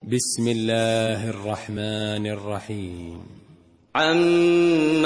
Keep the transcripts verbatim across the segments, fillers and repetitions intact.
بسم الله الرحمن الرحيم. عَمَّ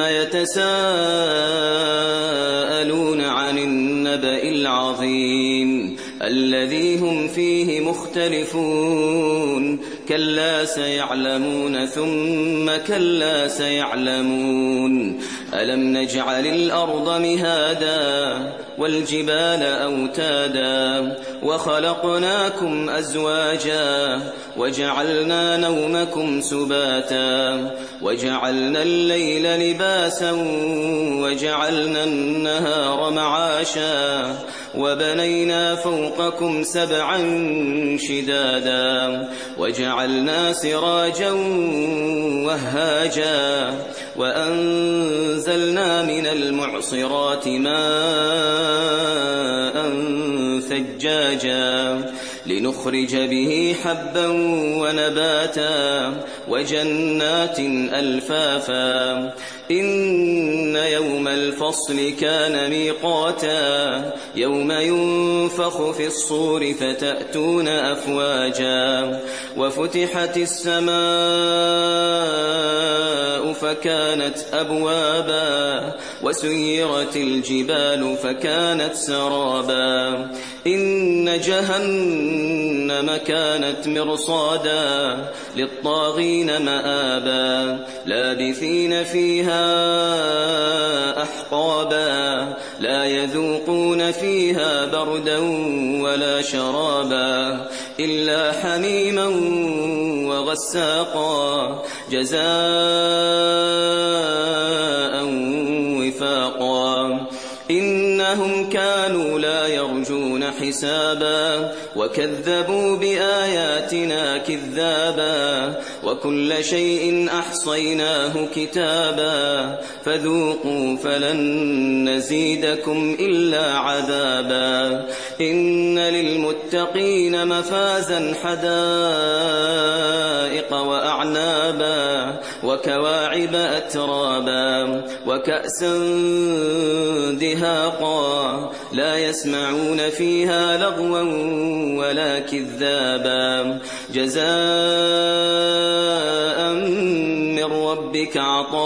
يَتَسَاءَلُونَ عَنِ النَّبَإِ الْعَظِيمِ الَّذِي هُمْ فِيهِ مُخْتَلِفُونَ كَلَّا سَيَعْلَمُونَ ثُمَّ كَلَّا سَيَعْلَمُونَ أَلَمْ نَجْعَلِ الْأَرْضَ مِهَادًا وَالْجِبَالَ أَوْتَادًا وَخَلَقْنَاكُمْ أَزْوَاجًا وَجَعَلْنَا نَوْمَكُمْ سُبَاتًا وَجَعَلْنَا اللَّيْلَ لِبَاسًا وَجَعَلْنَا النَّهَارَ مَعَاشًا وَبَنَيْنَا فَوْقَكُمْ سَبْعًا شِدَادًا وَجَعَلْنَا سِرَاجًا وَهَّاجًا وَأَنزَلْنَا مِنَ الْمُعْصِرَاتِ مَاءً ثَجَّاجًا لِنُخْرِجَ بِهِ حَبًّا وَنَبَاتًا وَجَنَّاتٍ أَلْفَافًا إِنَّ يَوْمَ الْفَصْلِ كَانَ مِيقَاتًا يَوْمَ يُنفَخُ فِي الصُّورِ فَتَأْتُونَ أَفْوَاجًا وَفُتِحَتِ السَّمَاءُ فَكَانَتْ أَبْوَابًا وَسُيِّرَتِ الْجِبَالُ فَكَانَتْ سَرَابًا إِنَّ جَهَنَّمَ كَانَتْ مِرْصَادًا لِلطَّاغِينَ مَآبًا لَابِثِينَ فِيهَا أَحْقَابًا لَا يَذُوقُونَ فِيهَا بَرْدًا وَلَا شَرَابًا إِلَّا حَمِيمًا وَغَسَّاقًا جَزَاءً وِفَاقًا إِنَّهُمْ كَانُوا لَا يَرْجُونَ حِسَابًا وَكَذَّبُوا بِآيَاتِنَا كِذَّابًا وَكُلَّ شَيْءٍ أَحْصَيْنَاهُ كِتَابًا فَذُوقُوا فَلَن نَّزِيدَكُمْ إِلَّا عَذَابًا إِنَّ لِلْمُتَّقِينَ مَفَازًا حَدَائِقَ وَأَعْنَابًا وَكَوَاعِبَ أَتْرَابًا وَكَأْسًا دِهَاقًا لَا يَسْمَعُونَ فِيهَا لَغْوًا وَلَا كِذَّابًا جَزَاءً مِّن رَّبِّكَ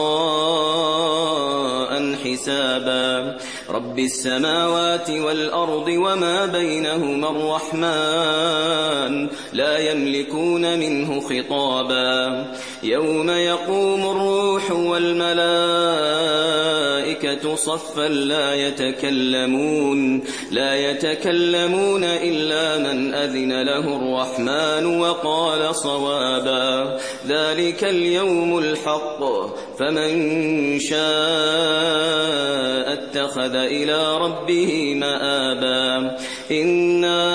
عَطَاءً حِسَابًا رَبِّ السَّمَاوَاتِ وَالْأَرْضِ وَمَا بَيْنَهُمَا الرَّحْمَٰنُ لَا يَمْلِكُونَ مِنْهُ خِطَابًا يَوْمَ يَقُومُ الرُّوحُ وَالْمَلَائِكَةُ صَفًّا لَّا يَتَكَلَّمُونَ لَا يَتَكَلَّمُونَ إِلَّا مَنْ أَذِنَ لَهُ الرَّحْمَٰنُ وَقَالَ صَوَابًا ذَلِكَ الْيَوْمُ الْحَقُّ فَمَن شَاءَ اتَّخَذَ إِلَىٰ رَبِّهِ مَآبًا إِنَّا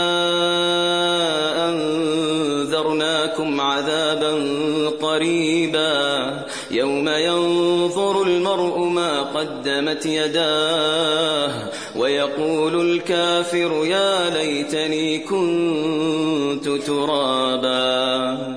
أَنذَرْنَاكُمْ عَذَابًا قَرِيبًا يَوْمَ يَنظُرُ الْمَرْءُ مَا قَدَّمَتْ يَدَاهُ وَيَقُولُ الْكَافِرُ يَا لَيْتَنِي كُنتُ تُرَابًا.